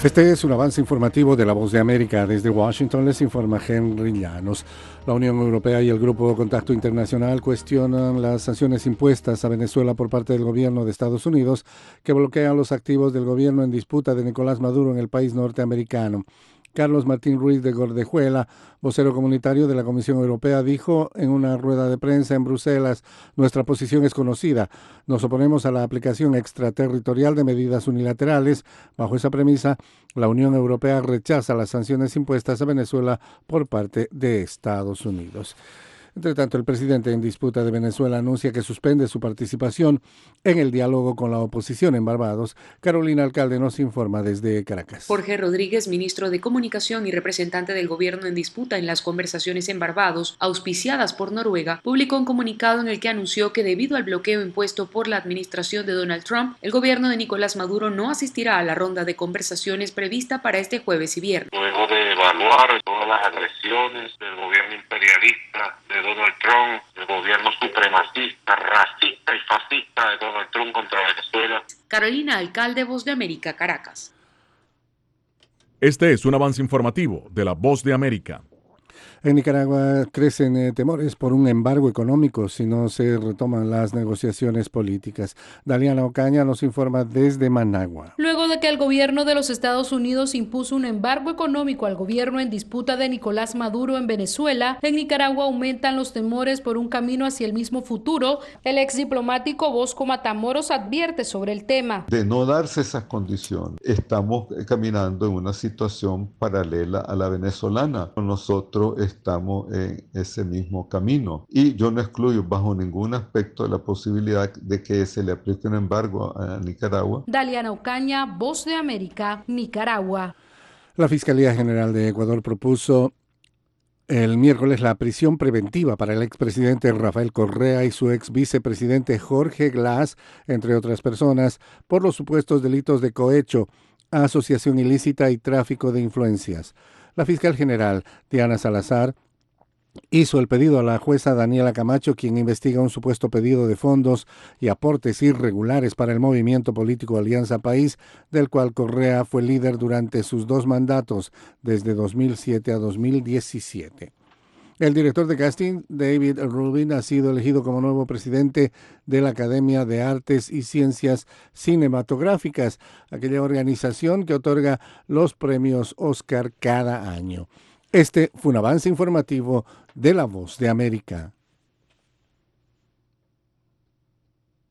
Este es un avance informativo de La Voz de América. Desde Washington les informa Henry Llanos. La Unión Europea y el Grupo Contacto Internacional cuestionan las sanciones impuestas a Venezuela por parte del gobierno de Estados Unidos, que bloquean los activos del gobierno en disputa de Nicolás Maduro en el país norteamericano. Carlos Martín Ruiz de Gordejuela, vocero comunitario de la Comisión Europea, dijo en una rueda de prensa en Bruselas: nuestra posición es conocida. Nos oponemos a la aplicación extraterritorial de medidas unilaterales. Bajo esa premisa, la Unión Europea rechaza las sanciones impuestas a Venezuela por parte de Estados Unidos. Entre tanto, el presidente en disputa de Venezuela anuncia que suspende su participación en el diálogo con la oposición en Barbados. Carolina Alcalde nos informa desde Caracas. Jorge Rodríguez, ministro de Comunicación y representante del gobierno en disputa en las conversaciones en Barbados, auspiciadas por Noruega, publicó un comunicado en el que anunció que debido al bloqueo impuesto por la administración de Donald Trump, el gobierno de Nicolás Maduro no asistirá a la ronda de conversaciones prevista para este jueves y viernes. Luego de evaluar todas las agresiones del gobierno imperialista de Donald Trump, el gobierno supremacista, racista y fascista de Donald Trump contra Venezuela. Carolina Alcalde, Voz de América, Caracas. Este es un avance informativo de La Voz de América. En Nicaragua crecen temores por un embargo económico si no se retoman las negociaciones políticas. Daliana Ocaña nos informa desde Managua. Luego de que el gobierno de los Estados Unidos impuso un embargo económico al gobierno en disputa de Nicolás Maduro en Venezuela, en Nicaragua aumentan los temores por un camino hacia el mismo futuro. El ex diplomático Bosco Matamoros advierte sobre el tema. De no darse esas condiciones, estamos caminando en una situación paralela a la venezolana. Nosotros estamos en ese mismo camino y yo no excluyo bajo ningún aspecto la posibilidad de que se le aplique un embargo a Nicaragua. Daliana Ocaña, Voz de América, Nicaragua. La Fiscalía General de Ecuador propuso el miércoles la prisión preventiva para el expresidente Rafael Correa y su ex vicepresidente Jorge Glass, entre otras personas, por los supuestos delitos de cohecho, asociación ilícita y tráfico de influencias. La fiscal general, Diana Salazar, hizo el pedido a la jueza Daniela Camacho, quien investiga un supuesto pedido de fondos y aportes irregulares para el movimiento político Alianza País, del cual Correa fue líder durante sus 2 mandatos, desde 2007 a 2017. El director de casting, David Rubin, ha sido elegido como nuevo presidente de la Academia de Artes y Ciencias Cinematográficas, aquella organización que otorga los premios Oscar cada año. Este fue un avance informativo de La Voz de América.